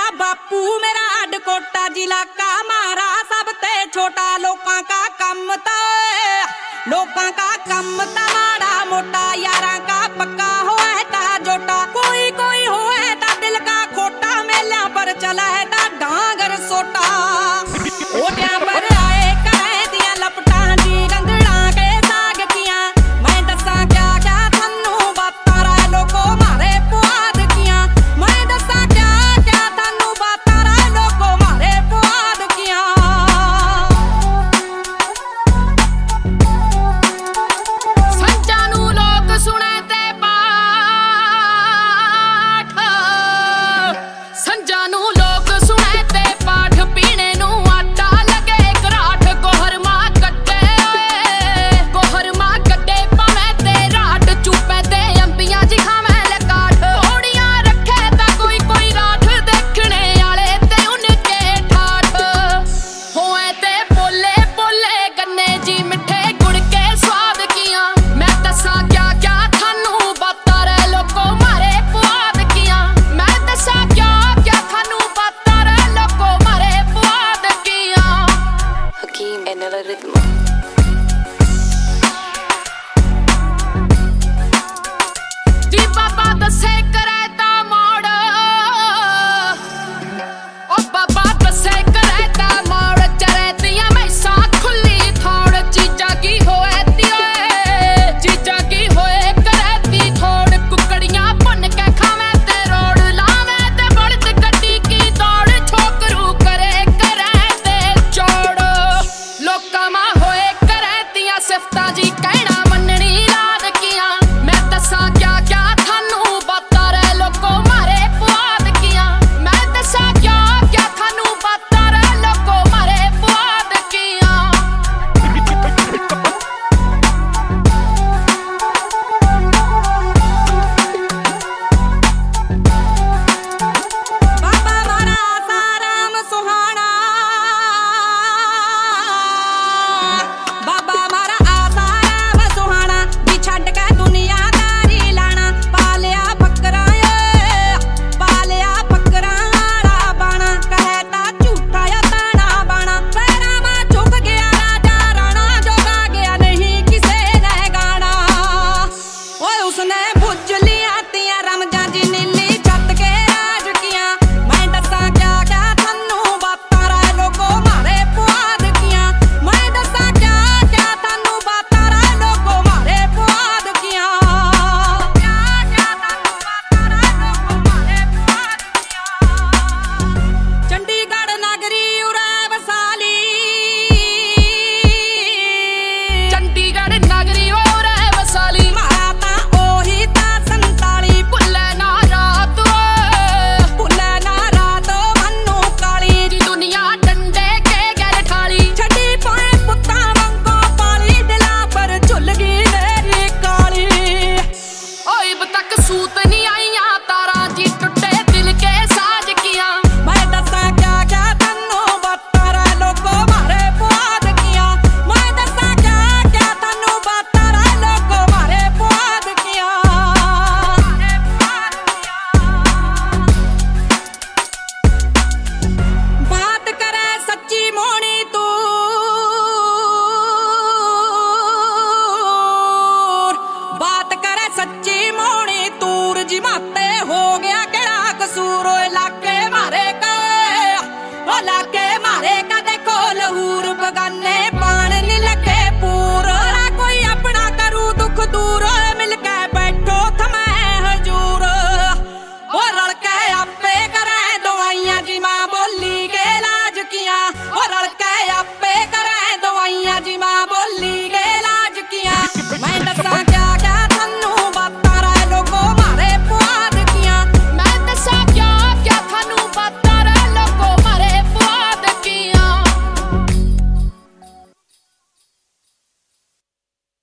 बापू मेरा अडकोटा जिला का मारा सबसे छोटा। लोकां का कम ता माड़ा मोटा यारां का पक्का होए ता जोटा। कोई कोई होए ता दिल का खोटा मेलियां पर चला है ता डांगर सोटा। ओटियां पर आए करे दियां लपटां जी रंगड़ा के साग कियां। मैं दसां क्या क्या थन्नू बातां रे लोको मारे पुआद कियां। मैं दसां क्या क्या थन्नू बातां रे लोको मारे पुआद कियां। संजा नू लोक सुने ते पाठ, संजा नू लोक सुने ते पाठ। पीने नू आटा लगे घराट। कोहर मां कड्डे पावे ते राट। चुपे ते अंबियां जी खावे लकाठ। घोड़ियां रखे ता कोई कोई राठ। देखने आले ते उनके ठाठ होए ते बोले बोले गन्ने जी मिठे गुड़ के स्वाद कियां। मैं दसां क्या क्या थानू बातां रे लोको मारे पुआद कियां। मैं दसां क्या क्या थानू बातां रे लोको मारे पुआद कियां। Hakeem and El Ritmo. जी बाबा दसे करे ता मोड़, ओ बाबा दसे करे ता मोड़। चरे दियां मैसां खुली थोड़। चीजा की होए तिए चीजा की होए करे ती थोड़। कुकड़ियां भुन के खावे ते रोड़। लावे ते बड़द गड्डी की दौड़। छोकरू करे ते चौड़। लोकां मां होए करे तियां सिफतां जी कहना मननी लाद कियां। मैं दसां क्या क्या थानू बातां रे लोको मारे पुआद कियां। मैं दसां क्या क्या थानू बातां रे लोको मारे पुआद कियां। बाबा मारा आसाराम सुहाना। बाबा मारा आसाराम सुहाना। जी छड्ड के दुनियादारी लाना। पालिया बकरा वाला बाना। कहे ता झूठा या ताना बाना। पैरां मां झुक गया राजा राणा। जोगा गया नहीं किसे ने गाना। ओए उसने बुझ लिया तियां रमजां जी नीली छत के राज कियां। मैं दसां क्या क्या थन्नू बातां रे लोको मारे पुआद कियां। मैं दसां क्या क्या थन्नू बातां रे लोको मारे पुआद कियां। क्या क्या थन्नू बातां रे लोको मारे पुआद कियां। चंडीगढ़ नगरी उरे वसाली। चंडीगढ़ नगरी उरे वसाली। मारा ता ओही ता 47। भुल्ले ना रात मन्नू काली। जी दुनिया डंडे के गैर ठाली। छड़ी पाए पुत्तां वांगो पाली। दिला पर झुल गई मेरी काली। ओए अब तक सूत नहीं आईयां तारा जी टुटे दिल के साज कियां। मैं दसां क्या क्या थन्नू बातां रे लोको मारे पुआद कियां। मैं दसां क्या क्या थन्नू बातां रे लोको मारे पुआद कियां। बात करे सच्ची मोहनी तूर। बात करे सच्ची मोहनी तूर। जी माते हो गया केड़ा कसूर। ओ लाके मारे के ओ लाके